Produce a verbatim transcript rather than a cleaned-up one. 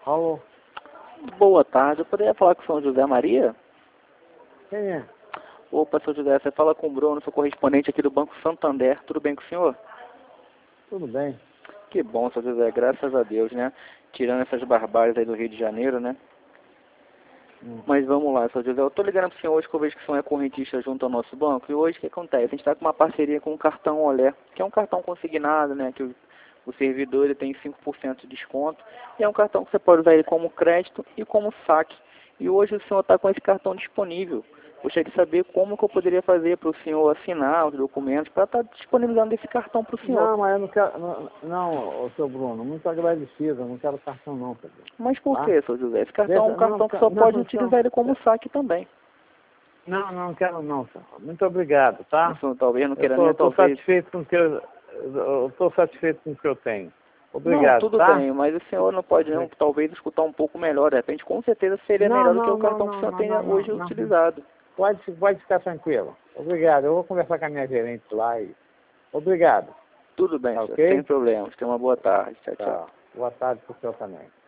Alô? Boa tarde, eu poderia falar com o senhor José Maria? Quem é? Opa, senhor José, você fala com o Bruno, sou correspondente aqui do Banco Santander, tudo bem com o senhor? Tudo bem. Que bom, senhor José, graças a Deus, né? Tirando essas barbáries aí do Rio de Janeiro, né? Hum. Mas vamos lá, senhor José, eu tô ligando pro senhor hoje que eu vejo que o senhor é correntista junto ao nosso banco, e hoje o que acontece? A gente está com uma parceria com o cartão Olé, que é um cartão consignado, né? Que o, o servidor ele tem cinco por cento de desconto, e é um cartão que você pode usar ele como crédito e como saque. E hoje o senhor está com esse cartão disponível. Gostaria de saber como que eu poderia fazer para o senhor assinar os documentos para estar disponibilizando esse cartão para o senhor. Não, mas eu não quero. Não, não, ô, seu Bruno, muito agradecido, eu não quero cartão não, Pedro. Mas por Tá? que, senhor José? Esse cartão Deixa, é um cartão não, que só não, pode não, utilizar ele como saque também. Não, não quero não, senhor. Muito obrigado, tá? O senhor talvez não queira Eu tô, nem, tô talvez... satisfeito com o que eu. Eu estou satisfeito com o que eu tenho. Não, Obrigado, tudo tá? bem, mas o senhor não pode não, talvez escutar um pouco melhor, de repente com certeza seria Não, melhor do que não, o não, cartão que o não, senhor não, tem não, não, hoje não. utilizado. Pode, pode ficar tranquilo. Obrigado. Eu vou conversar com a minha gerente lá e. Obrigado. Tudo bem, Tá senhor, ok? sem problemas. Tenha uma boa tarde. Tchau, tchau. Tá. Boa tarde pro senhor também.